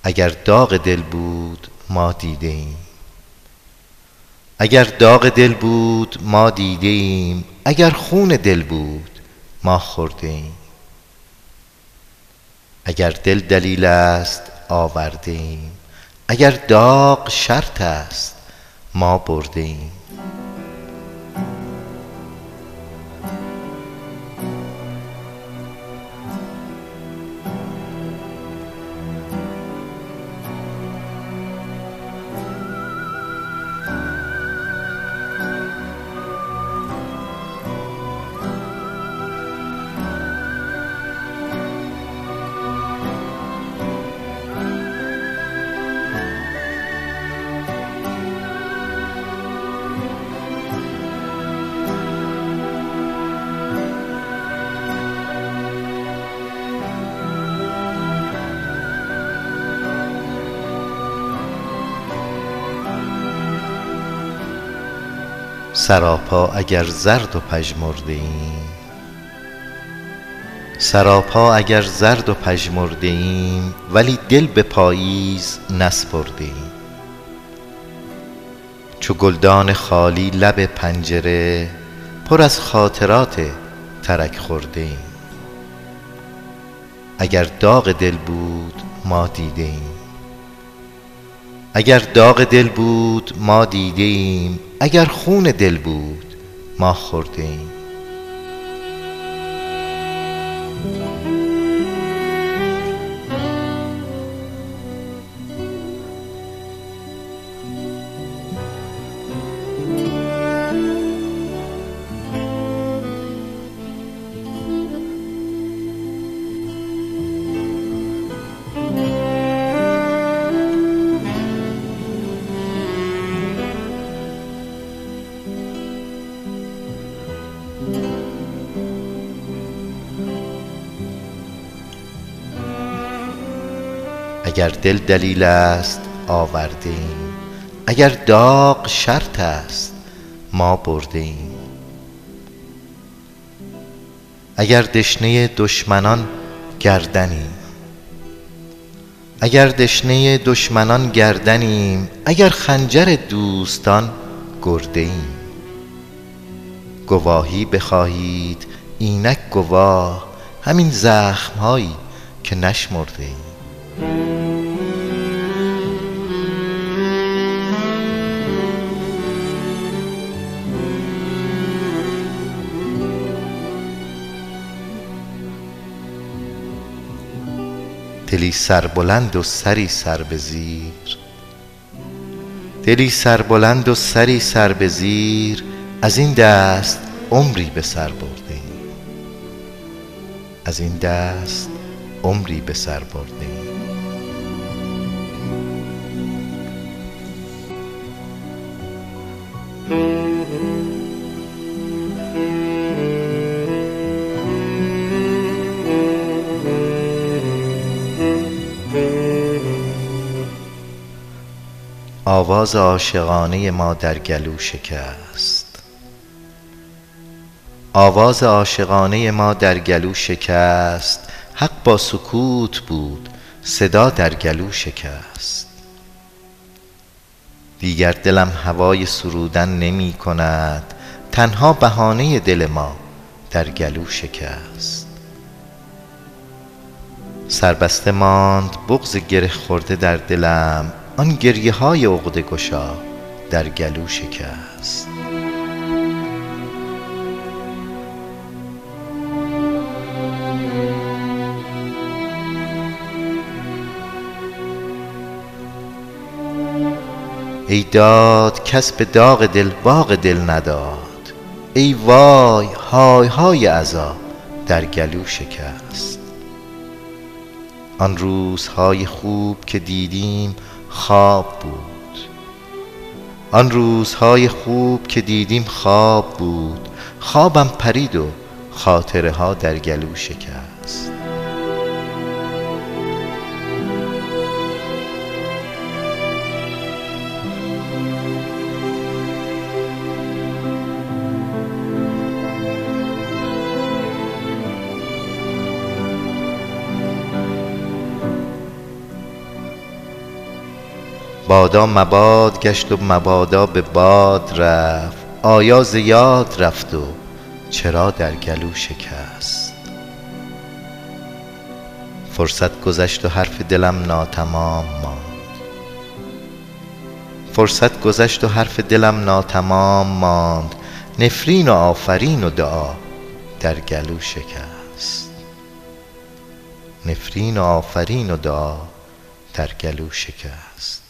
اگر داغ دل بود ما دیده ایم. اگر داغ دل بود ما دیده ایم، اگر خون دل بود ما خورده ایم. اگر دل دلیل است آورده ایم، اگر داغ شرط است ما برده ایم. سراپا اگر زرد و پژمرده ایم، سراپا اگر زرد و پژمرده ایم، ولی دل به پاییز نسپرده ایم. چو گلدان خالی لب پنجره، پر از خاطرات ترک خورده ایم. اگر داغ دل بود ما دیده ایم. اگر داغ دل بود ما دیده ایم، اگر خون دل بود ما خورده ایم. اگر دل دلیل است آورده ایم، اگر داغ شرط است ما برده ایم. اگر دشنه دشمنان گردنیم، اگر دشنه دشمنان گردنیم، اگر خنجر دوستان گرده ایم. گواهی بخواهید اینک گواه، همین زخم‌هایی که نشمرده ایم. دلی سربلند و سری سر به زیر، دلی سربلند و سری سر به زیر، از این دست عمری به سر برده ایم. از این دست عمری به سر برده ایم. آواز عاشقانه ما در گلو شکست. آواز عاشقانه ما در گلو شکست، حق با سکوت بود صدا در گلو شکست. دیگر دلم هوای سرودن نمی کند، تنها بهانه دل ما در گلو شکست. سربسته ماند بغض گره خورده در دلم، آن گریه های عقده گشا در گلو شکست. ای داد کس به داغ دل باغ دل نداد، ای وای های های عزا در گلو شکست. آن روزهای خوب که دیدیم خواب بود، آن روزهای خوب که دیدیم خواب بود، خوابم پرید و خاطره ها در گلو شکست. بادا مباد گشت و مبادا به باد رفت، آیا ز یاد رفت و چرا در گلو شکست. فرصت گذشت و حرف دلم ناتمام ماند، فرصت گذشت و حرف دلم ناتمام ماند، نفرین و آفرین و دعا در گلو شکست. نفرین و آفرین و دعا در گلو شکست.